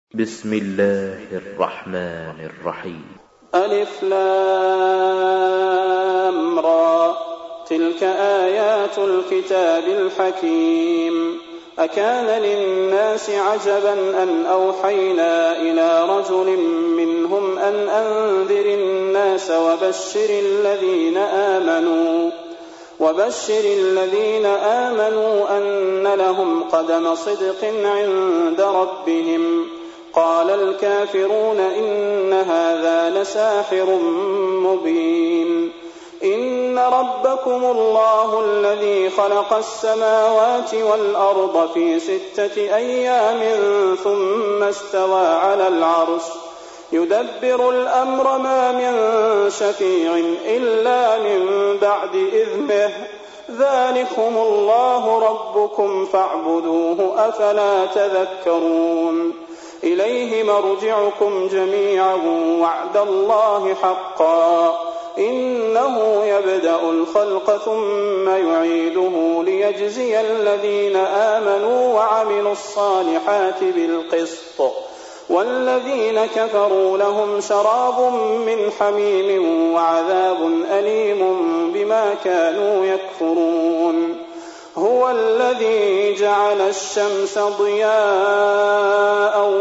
بسم الله الرحمن الرحيم. ألف لام را، تلك آيات الكتاب الحكيم. أكان للناس عجبا أن أوحينا إلى رجل منهم أن أنذر الناس وبشر الذين آمنوا أن لهم قدم صدق عند ربهم. قال الكافرون إن هذا لساحر مبين. إن ربكم الله الذي خلق السماوات والأرض في 6 أيام ثم استوى على العرش يدبر الأمر ما من شفيع إلا من بعد إذنه. ذلكم الله ربكم فاعبدوه أفلا تذكرون. إليه مرجعكم جميعا وعد الله حقا. إنه يبدأ الخلق ثم يعيده ليجزي الذين آمنوا وعملوا الصالحات بالقسط، والذين كفروا لهم شراب من حميم وعذاب أليم بما كانوا يكفرون. هو الذي جعل الشمس ضياء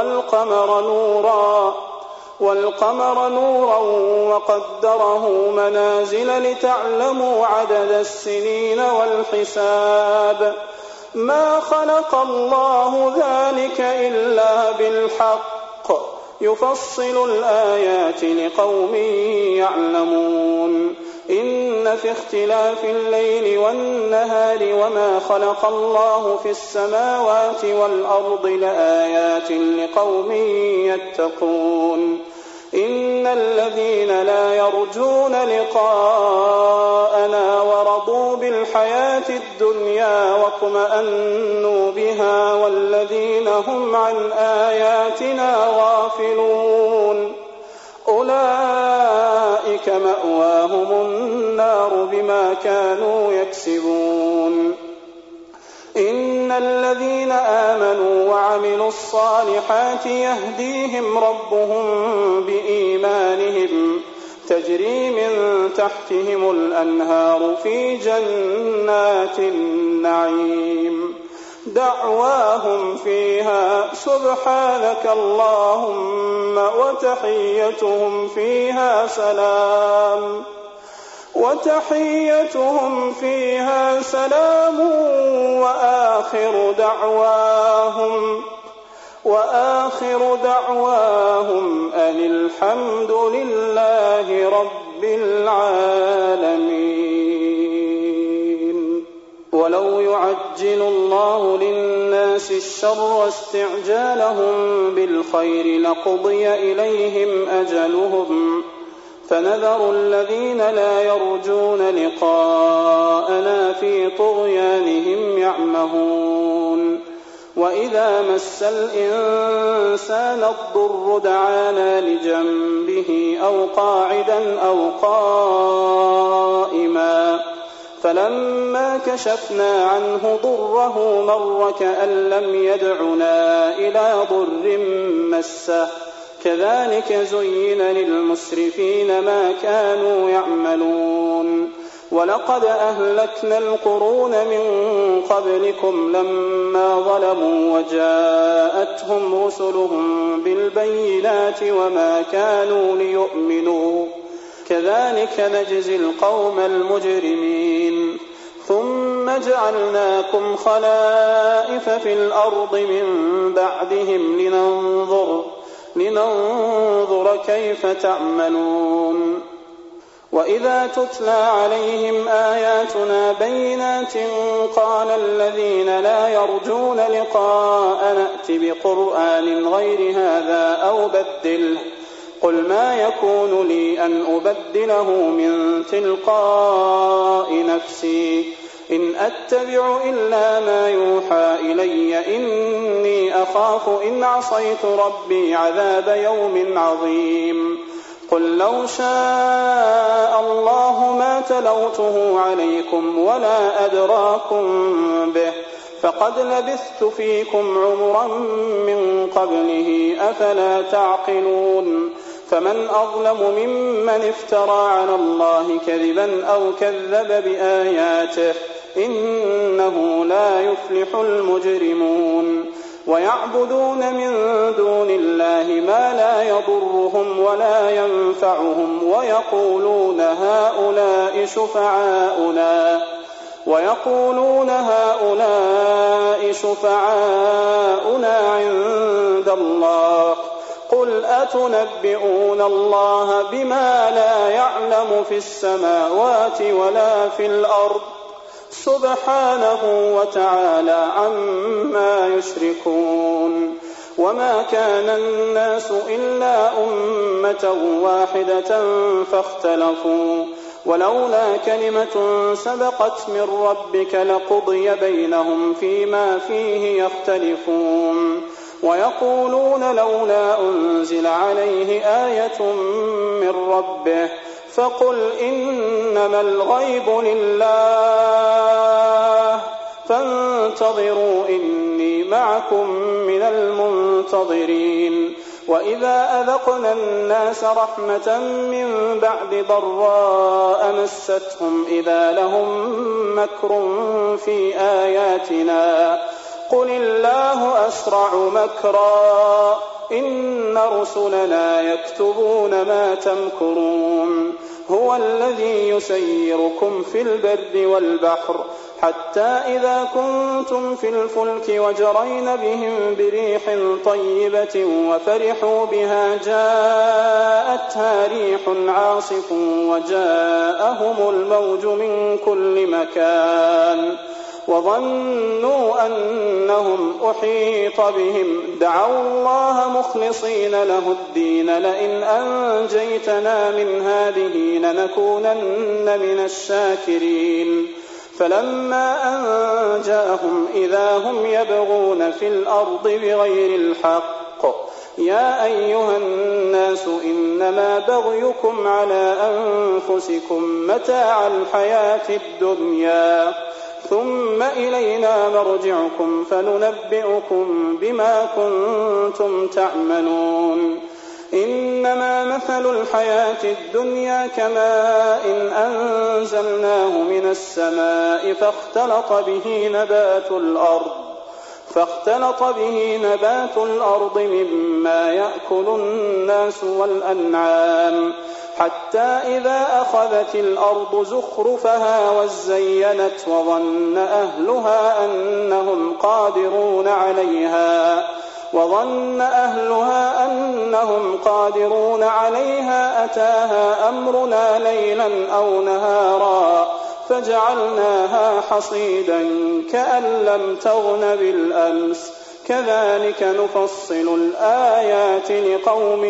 والقمر نورا وقدره منازل لتعلموا عدد السنين والحساب. ما خلق الله ذلك إلا بالحق، يفصل الآيات لقوم يعلمون. إن في اختلاف الليل والنهار وما خلق الله في السماوات والأرض لآيات لقوم يتقون. إن الذين لا يرجون لقاءنا ورضوا بالحياة الدنيا واطمأنوا بها والذين هم عن آياتنا غافلون أولئك مأواهم النار بما كانوا يكسبون. إن الذين آمنوا وعملوا الصالحات يهديهم ربهم بإيمانهم تجري من تحتهم الأنهار في جنات النعيم. دعواهم فيها سبحانك اللهم وتحيتهم فيها سلام وآخر دعواهم أن الحمد لله رب العالمين. ولو يعجل الله للناس الشر استعجالهم بالخير لقضي إليهم أجلهم، فنذر الذين لا يرجون لقاءنا في طغيانهم يعمهون. وإذا مس الإنسان الضر دعانا لجنبه أو قاعدا أو قائما، فلما كشفنا عنه ضره مر كأن لم يدعنا إلى ضر مسه. كذلك زين للمسرفين ما كانوا يعملون. ولقد أهلكنا القرون من قبلكم لما ظلموا وجاءتهم رسلهم بالبينات وما كانوا ليؤمنوا. كذلك نجزي القوم المجرمين. ثم جعلناكم خلائف في الأرض من بعدهم لننظر كيف تعملون. وإذا تتلى عليهم آياتنا بينات قال الذين لا يرجون لقاء نأت بقرآن غير هذا أو بدله. قل ما يكون لي أن أبدله من تلقاء نفسي إن أتبع إلا ما يوحى إلي إني أخاف إن عصيت ربي عذاب يوم عظيم. قل لو شاء الله ما تلوته عليكم ولا أدراكم به فقد لبثت فيكم عمرا من قبله أفلا تعقلون فمن أظلم ممن افترى على الله كذبا أو كذب بآياته إنه لا يفلح المجرمون ويعبدون من دون الله ما لا يضرهم ولا ينفعهم ويقولون هؤلاء شفعاؤنا عند الله قل أتنبئون الله بما لا يعلم في السماوات ولا في الأرض سبحانه وتعالى عما يشركون وما كان الناس إلا أمة واحدة فاختلفوا ولولا كلمة سبقت من ربك لقضي بينهم فيما فيه يختلفون ويقولون لولا أنزل عليه آية من ربه فقل إنما الغيب لله فانتظروا إني معكم من المنتظرين وإذا أذقنا الناس رحمة من بعد ضراء مستهم إذا لهم مكر في آياتنا قل الله أسرع مكرا إن رسلنا يكتبون ما تمكرون هو الذي يسيركم في البر والبحر حتى إذا كنتم في الفلك وجرين بهم بريح طيبة وفرحوا بها جاءتها ريح عاصف وجاءهم الموج من كل مكان وظنوا أنهم أحيط بهم دعوا الله مخلصين له الدين لئن أنجيتنا من هذه لنكونن من الشاكرين فلما أنجاهم إذا هم يبغون في الأرض بغير الحق يا أيها الناس إنما بغيكم على أنفسكم متاع الحياة الدنيا ثم إلينا مرجعكم فننبئكم بما كنتم تعملون إنما مثل الحياة الدنيا كماء أنزلناه من السماء فاختلط به نبات الأرض مما يأكل الناس والأنعام حتى إذا أخذت الأرض زخرفها وزينت وظن أهلها أنهم قادرون عليها أتاها أمرنا ليلا أو نهارا فجعلناها حصيدا كأن لم تغن بالأمس كذلك نفصل الآيات لقوم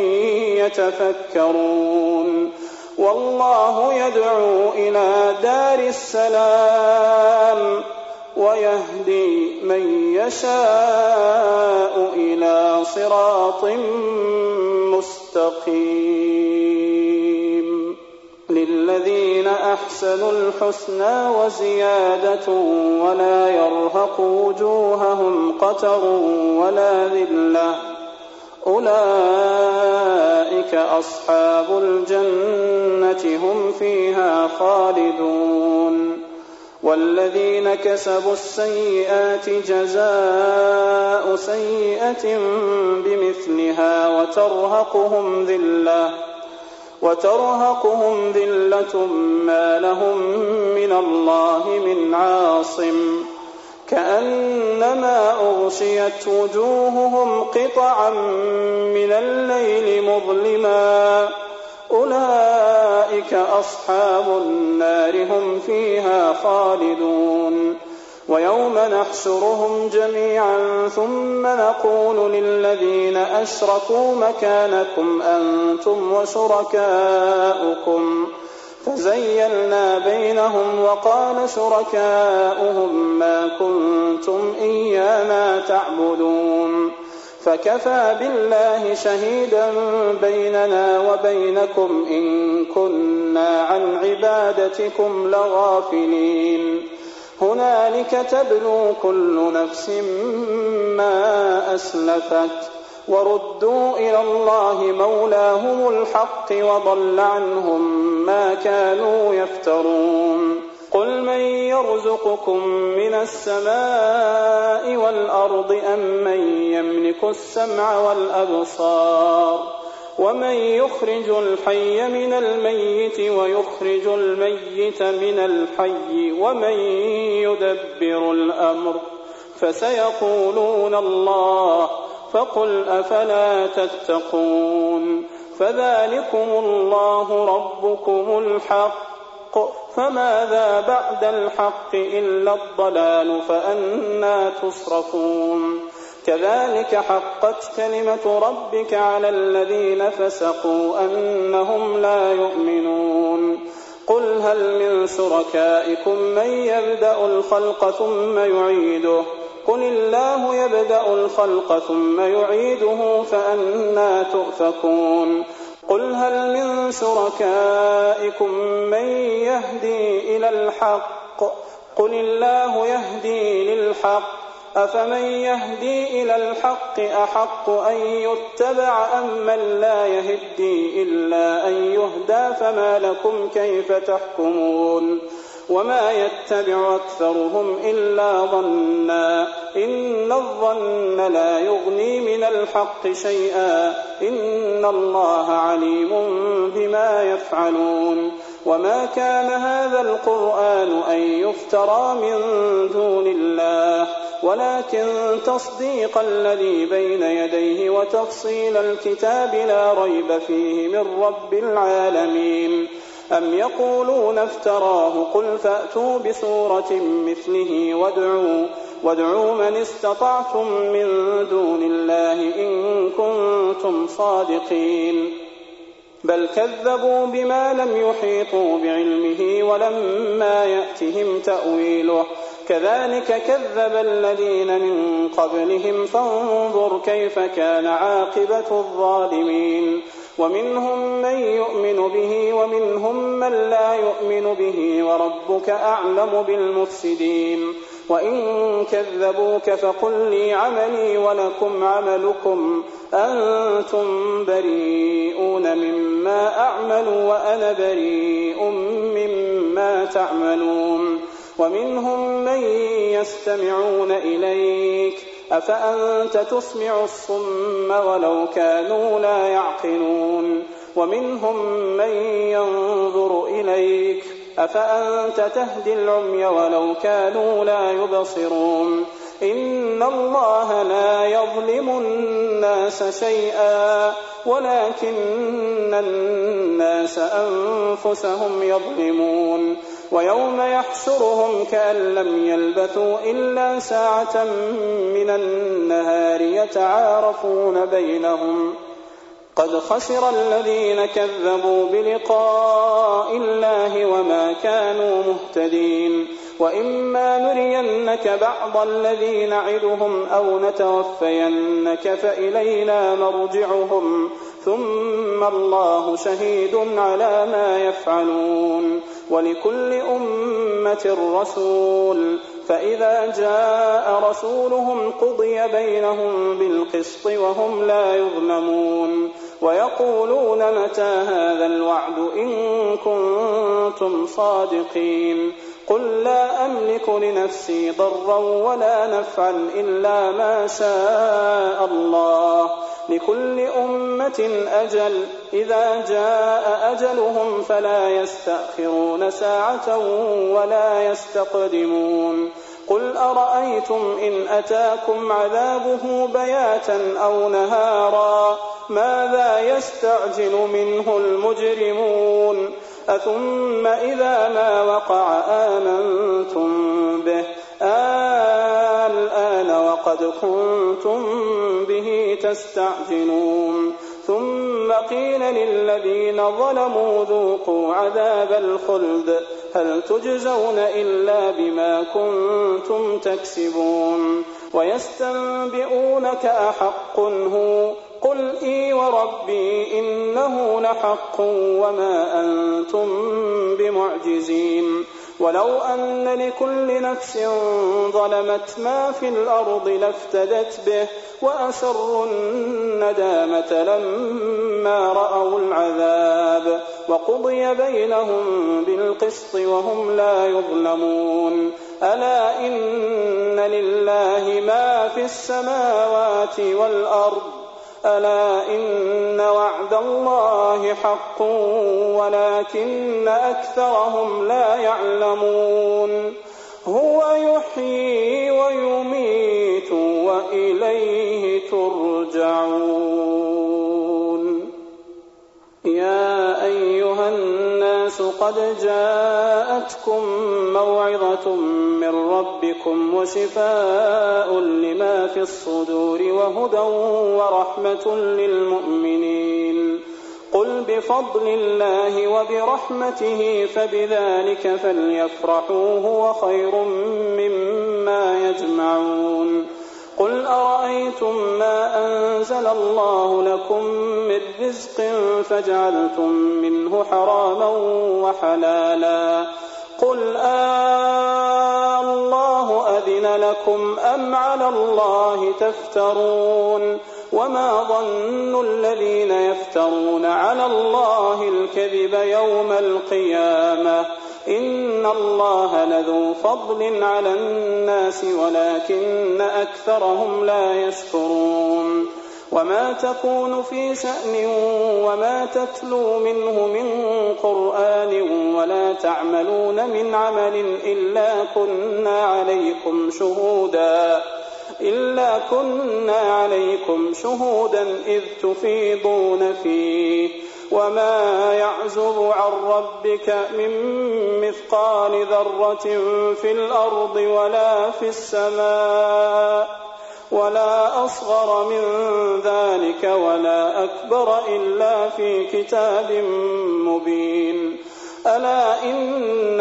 يتفكرون والله يدعو إلى دار السلام ويهدي من يشاء إلى صراط مستقيم للذين أحسنوا الحسنى وزيادة ولا يرهق وجوههم قتر ولا ذلة أولئك أصحاب الجنة هم فيها خالدون والذين كسبوا السيئات جزاء سيئة بمثلها وترهقهم ذلة ما لهم من الله من عاصم كأنما أغشيت وجوههم قطعا من الليل مظلما أولئك أصحاب النار هم فيها خالدون ويوم نحشرهم جميعا ثم نقول للذين أشركوا مكانكم أنتم وشركاؤكم فزيلنا بينهم وقال شركاؤهم ما كنتم إيانا تعبدون فكفى بالله شهيدا بيننا وبينكم إن كنا عن عبادتكم لغافلين هنالك تبلو كل نفس ما أسلفت وردوا إلى الله مولاهم الحق وضل عنهم ما كانوا يفترون قل من يرزقكم من السماء والأرض أم من يملك السمع والأبصار ومن يخرج الحي من الميت ويخرج الميت من الحي ومن يدبر الأمر فسيقولون الله فقل أفلا تتقون فذلكم الله ربكم الحق فماذا بعد الحق إلا الضلال فأنى تصرفون كذلك حقت كلمة ربك على الذين فسقوا أنهم لا يؤمنون قل هل من شركائكم من يبدأ الخلق ثم يعيده قل الله يبدأ الخلق ثم يعيده فأنى تؤفكون قل هل من شركائكم من يهدي إلى الحق قل الله يهدي للحق أفمن يهدي إلى الحق أحق أن يتبع أم من لا يهدي إلا أن يهدى فما لكم كيف تحكمون وما يتبع أكثرهم إلا ظنا إن الظن لا يغني من الحق شيئا إن الله عليم بما يفعلون وما كان هذا القرآن أن يفترى من دون الله ولكن تصديق الذي بين يديه وتفصيل الكتاب لا ريب فيه من رب العالمين أم يقولون افتراه قل فأتوا بسورة مثله وادعوا من استطعتم من دون الله إن كنتم صادقين بل كذبوا بما لم يحيطوا بعلمه ولما يأتهم تأويله كذلك كذب الذين من قبلهم فانظر كيف كان عاقبة الظالمين ومنهم من يؤمن به ومنهم من لا يؤمن به وربك أعلم بالمفسدين وإن كذبوك فقل لي عملي ولكم عملكم أنتم بريئون مما أعمل وأنا بريء مما تعملون ومنهم من يستمعون إليك أفأنت تسمع الصم ولو كانوا لا يعقلون ومنهم من ينظر إليك أفأنت تهدي العمي ولو كانوا لا يبصرون إن الله لا يظلم الناس شيئا ولكن الناس أنفسهم يظلمون ويوم يحشرهم كأن لم يلبثوا إلا ساعة من النهار يتعارفون بينهم قد خسر الذين كذبوا بلقاء الله وما كانوا مهتدين وإما نرينك بعض الذي نعدهم أو نتوفينك فإلينا مرجعهم ثم الله شهيد على ما يفعلون ولكل أمة رسول فإذا جاء رسولهم قضي بينهم بالقسط وهم لا يظلمون ويقولون متى هذا الوعد إن كنتم صادقين قل لا أملك لنفسي ضرا ولا نفعا إلا ما شاء الله لكل أمة أجل إذا جاء أجلهم فلا يستأخرون ساعة ولا يستقدمون قل أرأيتم إن أتاكم عذابه بياتا أو نهارا ماذا يستعجل منه المجرمون أثم إذا ما وقع آمنتم به الآن وقد كنتم به تستعجلون ثم قيل للذين ظلموا ذوقوا عذاب الخلد هل تجزون إلا بما كنتم تكسبون ويستنبئونك أحق هو قل إي وربي إنه لحق وما أنتم بمعجزين ولو أن لكل نفس ظلمت ما في الأرض لافتدت به وأسروا الندامة لما رأوا العذاب وقضي بينهم بالقسط وهم لا يظلمون ألا إن لله ما في السماوات والأرض ألا إن وعد الله حق ولكن أكثرهم لا يعلمون هو يحيي ويميت وإليه ترجعون يا أيها الناس قد جاءتكم موعظة من ربكم وشفاء لما في الصدور وهدى ورحمة للمؤمنين قل بفضل الله وبرحمته فبذلك فليفرحوا هو خير مما يجمعون قل أرأيتم ما أنزل الله لكم من رزق فجعلتم منه حراما وحلالا قل الله أذن لكم أم على الله تفترون وما ظن الذين يفترون على الله الكذب يوم القيامة إن الله لذو فضل على الناس ولكن أكثرهم لا يشكرون وما تكون في شأن وما تتلو منه من قرآن ولا تعملون من عمل إلا كنا عليكم شهودا إذ تفيضون فيه وما يعزب عن ربك من مثقال ذرة في الأرض ولا في السماء ولا أصغر من ذلك ولا أكبر إلا في كتاب مبين ألا إن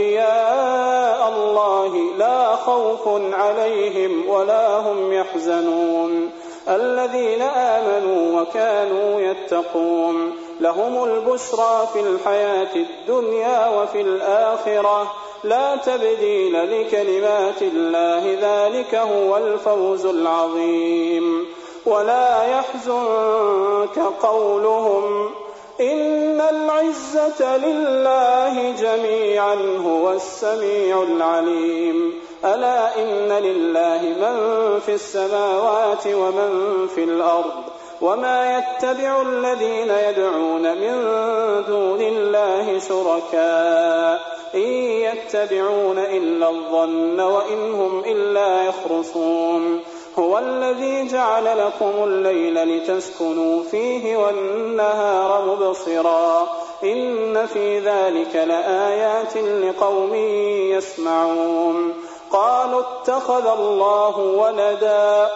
أولياء الله لا خوف عليهم ولا هم يحزنون الذين آمنوا وكانوا يتقون لهم البشرى في الحياة الدنيا وفي الآخرة لا تبديل لكلمات الله ذلك هو الفوز العظيم ولا يحزنك قولهم إن العزة لله جميعا هو السميع العليم ألا إن لله من في السماوات ومن في الأرض وما يتبع الذين يدعون من دون الله شركاء إن يتبعون إلا الظن وإن هم إلا يخرصون هو الذي جعل لكم الليل لتسكنوا فيه والنهار مبصرا إن في ذلك لآيات لقوم يسمعون قالوا اتخذ الله ولدا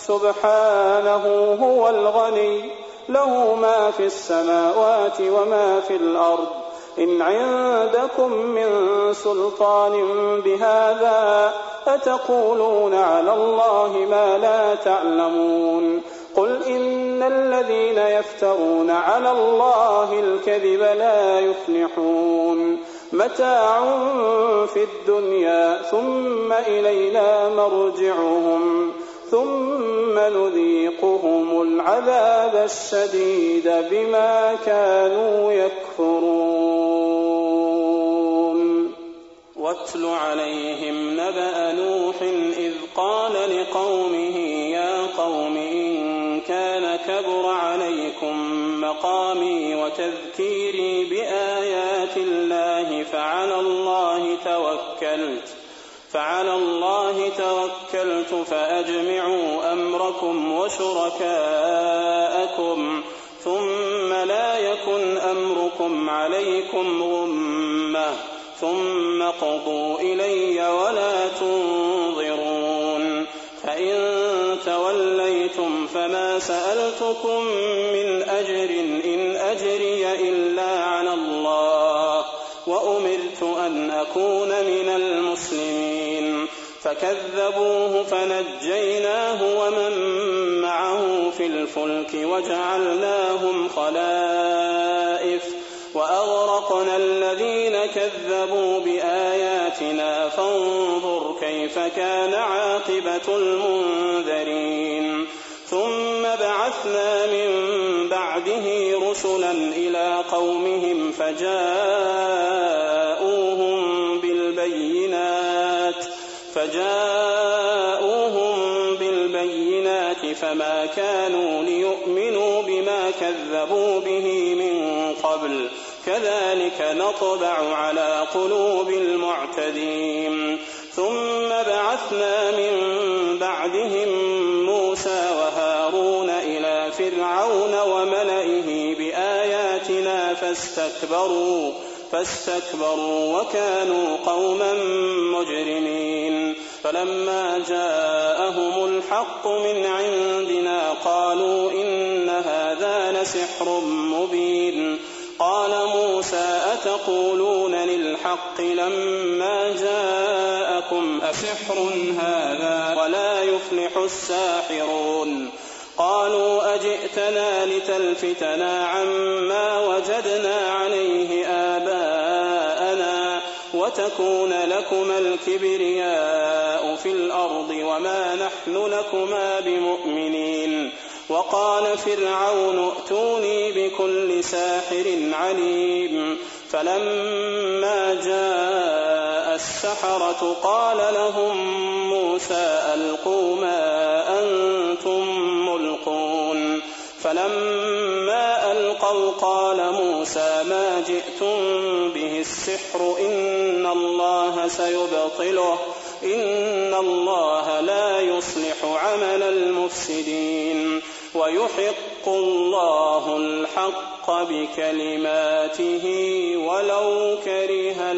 سبحانه هو الغني له ما في السماوات وما في الأرض إن عندكم من سلطان بهذا أتقولون على الله ما لا تعلمون قل إن الذين يفترون على الله الكذب لا يفلحون متاع في الدنيا ثم إلينا مرجعهم ثم نذيقهم العذاب الشديد بما كانوا يكفرون واتل عليهم نبأ نوح إذ قال لقومه يا قوم إن كان كبر عليكم مقامي وتذكيري بآيات الله فعلى الله توكلت فأجمعوا أمركم وشركاءكم ثم لا يكن أمركم عليكم غمة ثم قضوا إلي ولا تنظرون فإن توليتم فما سألتكم من أجر إن أجري إلا على الله وأمرت أن أكون من المسلمين فكذبوه فنجيناه ومن معه في الفلك وأغرقنا الذين كذبوا بآياتنا فانظر كيف كان عاقبة المنذرين ثم بعثنا من بعده رسلا إلى قومهم فجاءوهم بالبينات فما كانوا ليؤمنوا بما كذبوا به من قبل كذلك نطبع على قلوب المعتدين ثم بعثنا من بعدهم موسى وهارون إلى فرعون وملئه بآياتنا فاستكبروا وكانوا قوما مجرمين فلما جاءهم الحق من عندنا قالوا إن هذا لسحر مبين قال موسى أتقولون للحق لما جاءكم أسحر هذا ولا يفلح الساحرون قالوا أجئتنا لتلفتنا عما وجدنا عليه آباءنا وتكون لكما الكبرياء في الأرض وما نحن لكما بمؤمنين وقال فرعون ائتوني بكل ساحر عليم فلما جاء السحرة قال لهم موسى ألقوا ما أنتم ملقون فلما ألقوا قال موسى ما جئتم به السحر إن الله سيبطله إن الله لا يصلح عمل المفسدين ويحق الله الحق بكلماته ولو كره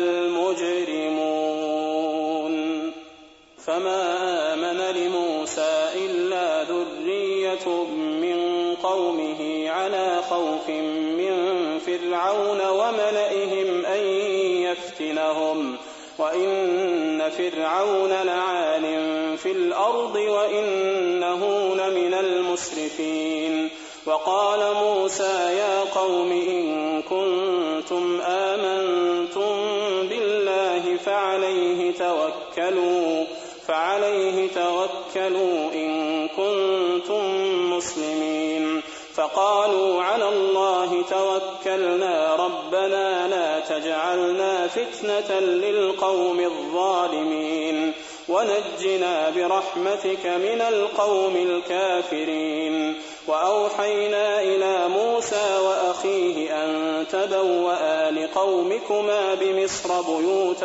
المجرمون فما آمن لموسى إلا ذرية من قومه على خوف من فرعون وملئهم أن يفتنهم وإن فرعون لعال في الأرض وإنه لمن المسرفين وقال موسى يا قوم إن كنتم آمنتم بالله فعليه توكلوا إن كنتم مسلمين فقالوا على الله توكلنا ربنا لا تجعلنا فتنة للقوم الظالمين ونجنا برحمتك من القوم الكافرين وأوحينا إلى موسى وأخيه أن تبوأ لقومكما بمصر بيوتا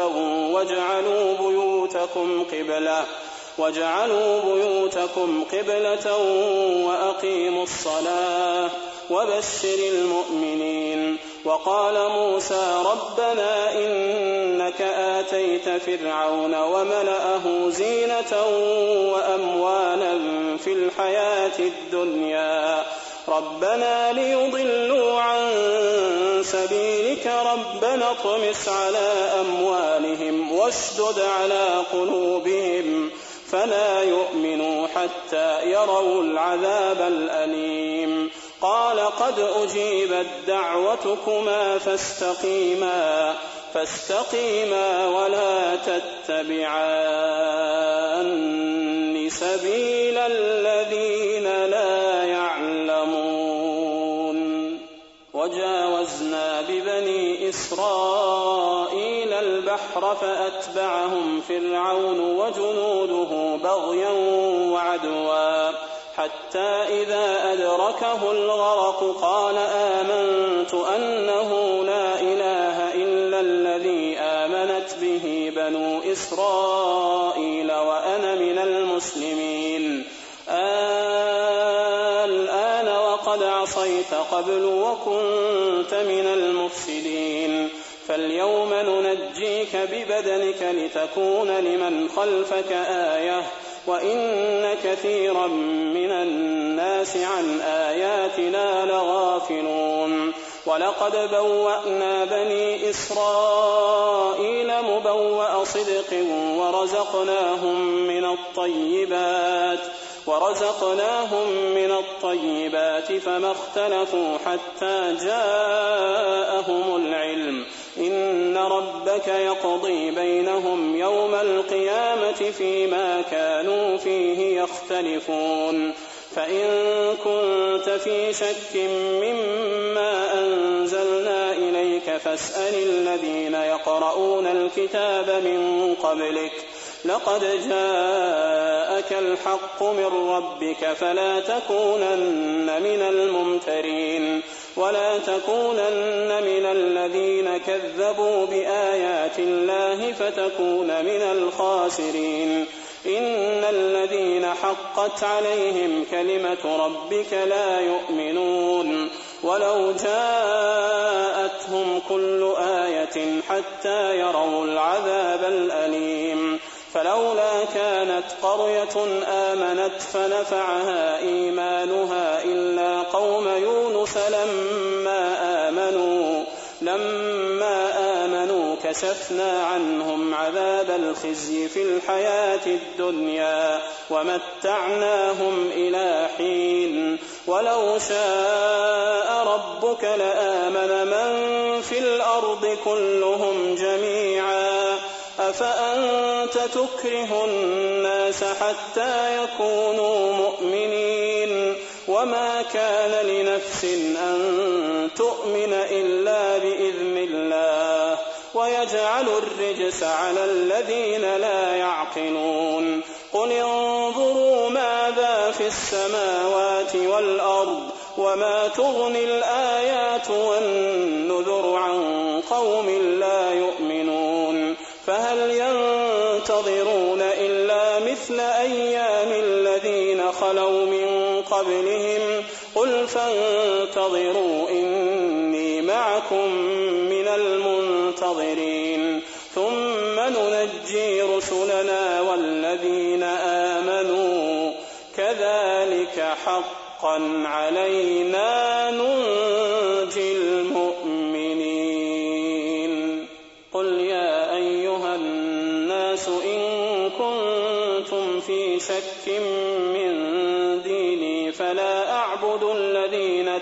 واجعلوا بيوتكم قبلة وأقيموا الصلاة وبشر المؤمنين وقال موسى ربنا إنك آتيت فرعون وملأه زينة وأموالا في الحياة الدنيا ربنا ليضلوا عن سبيلك ربنا اطمس على أموالهم واشدد على قلوبهم فلا يؤمنوا حتى يروا العذاب الأليم قال قد أجيبت دعوتكما فاستقيما ولا تتبعان سبيل الذين لا يعلمون وجاوزنا ببني إسرائيل البحر فأتبعهم فرعون وجنوده بغيا وعدوا حتى إذا أدركه الغرق قال آمنت أنه لا إله إلا الذي آمنت به بنو إسرائيل وأنا من المسلمين الآن وقد عصيت قبل وكنت من المفسدين فاليوم ننجيك ببدنك لتكون لمن خلفك آية وإن كثيرا من الناس عن آياتنا لغافلون ولقد بوأنا بني إسرائيل مبوأ صدق ورزقناهم من الطيبات ورزقناهم من الطيبات فما اختلفوا حتى جاءهم العلم إن ربك يقضي بينهم يوم القيامة فيما كانوا فيه يختلفون فإن كنت في شك مما أنزلنا إليك فاسأل الذين يقرؤون الكتاب من قبلك لقد جاءك الحق من ربك فلا تكونن من الممترين ولا تكونن من الذين كذبوا بآيات الله فتكون من الخاسرين إن الذين حقت عليهم كلمة ربك لا يؤمنون ولو جاءتهم كل آية حتى يروا العذاب الأليم فلولا كانت قرية آمنت فنفعها إيمانها إلا قوم يونس لما آمنوا كشفنا عنهم عذاب الخزي في الحياة الدنيا ومتعناهم إلى حين ولو شاء ربك لآمن من في الأرض كلهم جميعا أفأنت تكره الناس حتى يكونوا مؤمنين وما كان لنفس أن تؤمن إلا بإذن الله ويجعل الرجس على الذين لا يعقلون قل انظروا ماذا في السماوات والأرض وما تغني الآيات والنذر عن قوم لا يؤمنون فهل ينتظرون إلا مثل أيام الذين خلوا من قبلهم قل فانتظروا إني معكم من المنتظرين ثم ننجي رسلنا والذين آمنوا كذلك حقا علينا ننجي المؤمنين قل يا أيها الناس إن كنتم في شك من ديني فلا أعبد الذين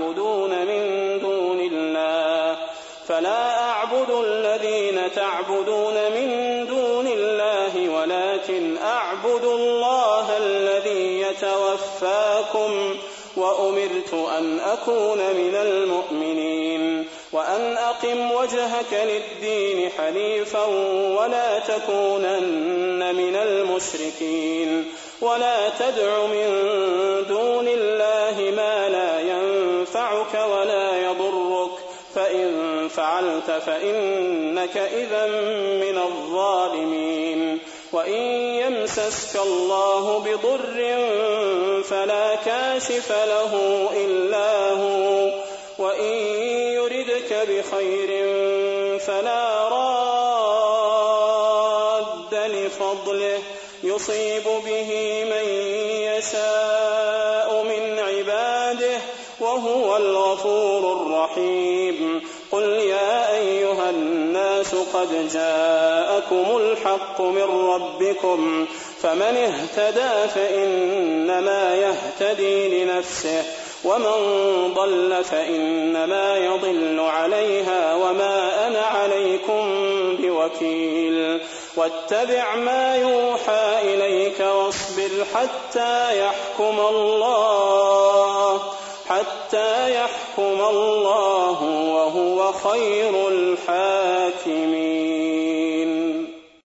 تعبدون من دون الله ولكن أعبد الله الذي يتوفاكم وأمرت أن أكون من المؤمنين وأن أقم وجهك للدين حنيفا ولا تكونن من المشركين ولا تدع من دون الله ما لا ينفعك ولا يضرك فإن فعلت فإنك إذا من الظالمين وإن يمسسك الله بضر فلا كاشف له إلا هو وإن يردك بخير فلا راد لفضله يصيب به من يشاء من عباده وهو الغفور الرحيم قل يا أيها الناس قد جاءكم الحق من ربكم فمن اهتدى فإنما يهتدي لنفسه ومن ضل فإنما يضل عليها وما أنا عليكم بوكيل واتبع ما يوحى إليك واصبر حتى يحكم الله وهو خير الحاكمين.